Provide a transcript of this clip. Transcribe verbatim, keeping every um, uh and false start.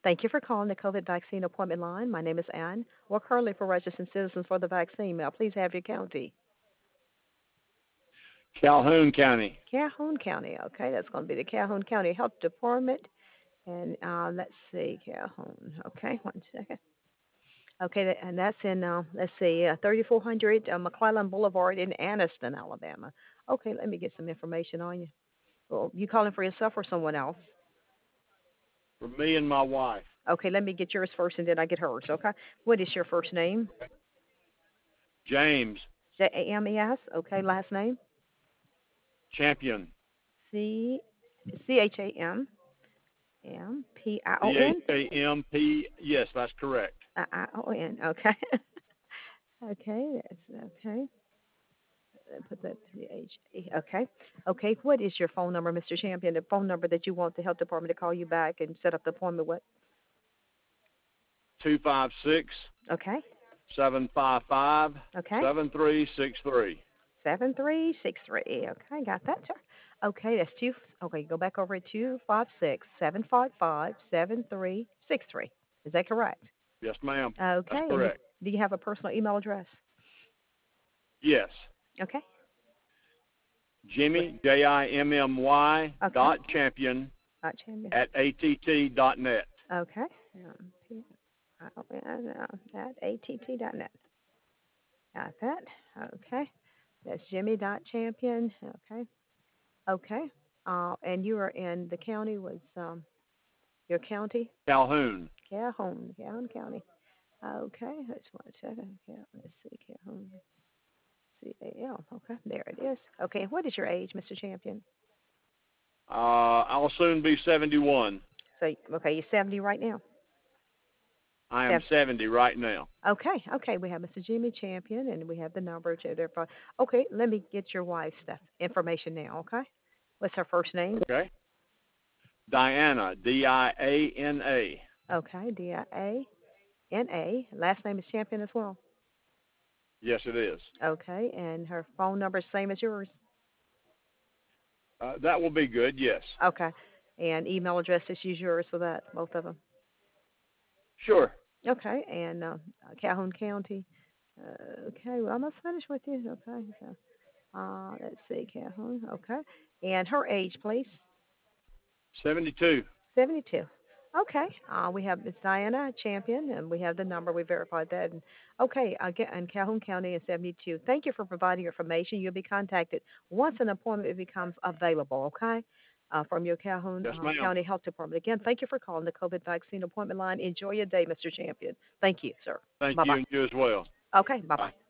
Thank you for calling the COVID vaccine appointment line. My name is Ann. We're currently for registered citizens for the vaccine. Now, please have your county. Calhoun County. Calhoun County. Okay, that's going to be the Calhoun County Health Department. And uh, let's see, Calhoun. Okay, one second. Okay, and that's in, uh, let's see, uh, thirty-four hundred uh, McClellan Boulevard in Anniston, Alabama. Okay, let me get some information on you. Well, you calling for yourself or someone else? For me and my wife. Okay, let me get yours first and then I get hers, okay? What is your first name? James. J A M E S. Okay, last name? Champion. C C H A M M P I O C H N? A M P. Yes, that's correct. I O N, okay. Okay, that's okay. Put that C H A. Okay. Okay, what is your phone number, Mister Champion? The phone number that you want the health department to call you back and set up the appointment with? Two five six Okay. seven five five Okay. seven three six three. Seven three six three. Okay, got that, sir. Okay, that's two. Okay, go back over to two five six seven five five seven three six three. Is that correct? Yes, ma'am. That's Okay, and you, correct. do you have a personal email address? Yes. Okay. Jimmy J I M M Y Okay. dot champion Dot champion. at A T T dot net. Okay. Um, P- I O N, uh, at A T T dot net. Got that. Okay. That's Jimmy dot champion. Okay. Okay. Uh, and you are in the county was um your county? Calhoun. Calhoun, Calhoun County. Okay, that's one second. Cal- Let's see, Calhoun. C A L. Okay, there it is. Okay, what is your age, Mister Champion? Uh, I'll soon be seventy-one. So, okay, you're seventy right now. I am Seven. seventy right now. Okay, okay, we have Mister Jimmy Champion, and we have the number to their phone. Okay, let me get your wife's stuff, information now. Okay, what's her first name? Okay. Diana, D I A N A. Okay, D I A N A. Last name is Champion as well. Yes, it is. Okay, and her phone number is same as yours. Uh, that will be good. Yes. Okay, and email address is yours for that, both of them. Sure. Okay, and uh, Calhoun County. Uh, okay, well, I'm almost finished with you. Okay, so uh, let's see, Calhoun. Okay, and her age, please. seventy-two. seventy-two. Okay, uh, we have Miss Diana Champion, and we have the number. We verified that. And okay, again, and Calhoun County is seventy-two. Thank you for providing your information. You'll be contacted once an appointment becomes available. Okay. Uh, from your Calhoun Yes, uh, ma'am. County Health Department. Again, thank you for calling the COVID vaccine appointment line. Enjoy your day, Mister Champion. Thank you, sir. Thank Bye you, bye. and you as well. Okay, bye bye. Bye.